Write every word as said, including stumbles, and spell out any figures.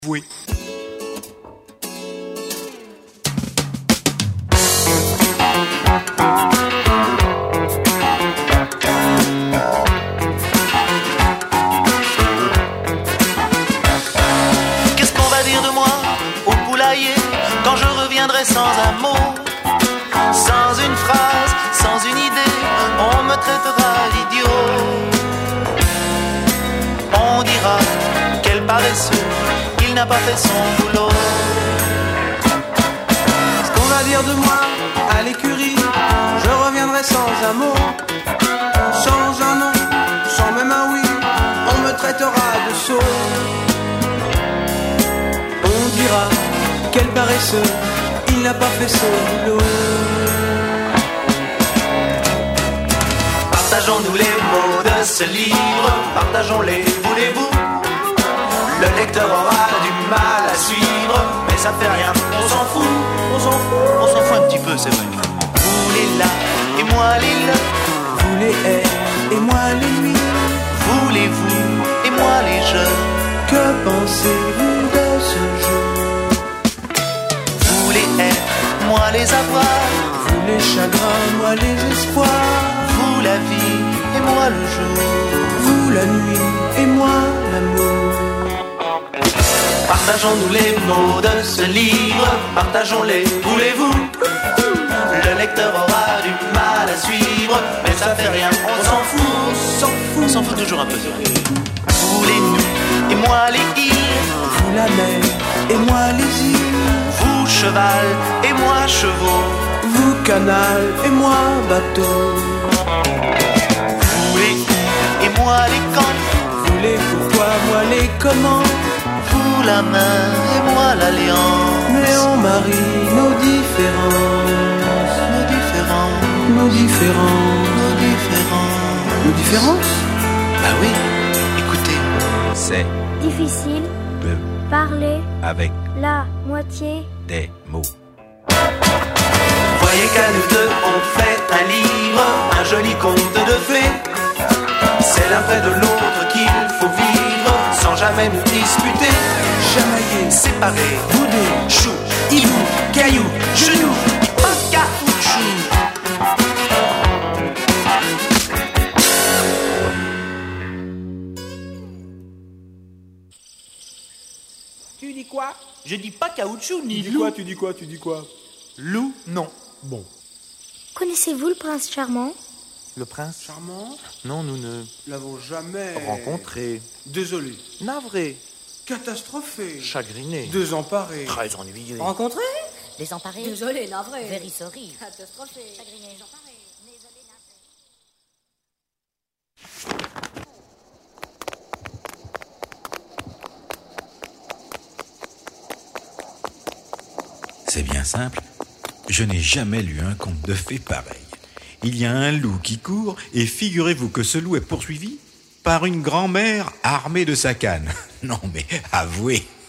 Oui. Qu'est-ce qu'on va dire de moi au poulailler quand je reviendrai sans un mot, sans une phrase, sans une idée? On me traitera d'idiot. On dira quel paresseux, il n'a pas fait son boulot. Ce qu'on va dire de moi à l'écurie, je reviendrai sans un mot, sans un nom, sans même un oui. On me traitera de sot. On dira quel paresseux, il n'a pas fait son boulot. Partageons-nous les mots de ce livre, partageons-les, voulez-vous? Le lecteur aura du mal à suivre, mais ça fait rien, on s'en fout, on s'en fout, on s'en fout un petit peu, c'est vrai. Vous les là, et moi les là, Vous les haies et moi les nuits. vous les vous, et moi les jeux. Que pensez-vous de ce jeu? Vous les haies, moi les avoir, Vous les chagrins, moi les espoirs. vous la vie, et moi le jour. Vous la nuit et moi l'amour. Partageons-nous les mots de ce livre, partageons-les, voulez-vous? Le lecteur aura du mal à suivre, mais ça fait rien, on s'en fout, on s'en fout, on s'en fout toujours un peu. Vous les nous, et moi les îles, Vous la mer et moi les îles. vous cheval, et moi chevaux, Vous canal et moi bateau. vous les et moi les camps, Vous les pourquoi, moi les comment. vous la main, et moi l'alliance. Mais on marie nos différences. Nos différents, Nos différences. nos différents. Nos différences? Bah oui, écoutez. C'est Difficile, de parler, avec la moitié. des mots. Voyez qu'à nous deux on fait un livre, un joli conte de fées. C'est l'un près de l'autre qu'il faut vivre, sans jamais nous disputer. Chamaillé, Séparés, boudé, chou, hibou, caillou, genou. pas caoutchouc. Tu dis quoi? Je dis pas caoutchouc ni Tu dis loup. quoi, tu dis quoi, tu dis quoi? Loup, non. Bon. Connaissez-vous le prince charmant? Le prince? Charmant? Non, nous ne L'avons jamais rencontré. Désolé. Navré, Catastrophé. chagriné, Désemparé. très ennuyé. Rencontré? Désemparé. Désolé, navré. Very sorry. Catastrophé. Chagriné, désemparé. Désolé, navré. C'est bien simple. Je n'ai jamais lu un conte de fées pareil. Il y a un loup qui court et figurez-vous que ce loup est poursuivi par une grand-mère armée de sa canne. Non mais avouez.